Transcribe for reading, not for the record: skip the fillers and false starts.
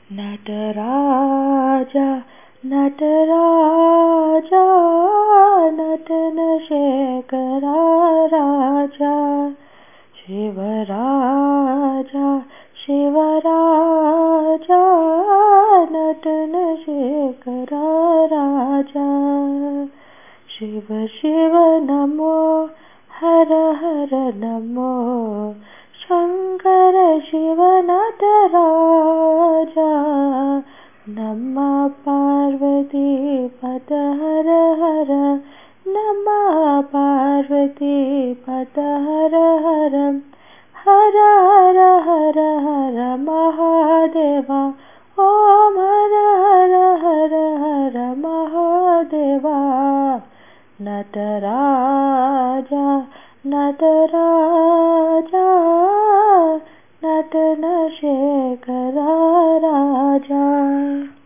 नटराजा नटराजा नटनशेखरा राजा शिवराजा शिवराजा नटनशेखरा राजा शिव शिव नमो हर हर नमो शंकर शिव नटराजा नमः पार्वती पद हर हर नमः पार्वती पद हर हर हर हर हर हर महादेवा ओम हर हर हर हर महादेवा नटराजा नटराजा नटनशेखरा राजा।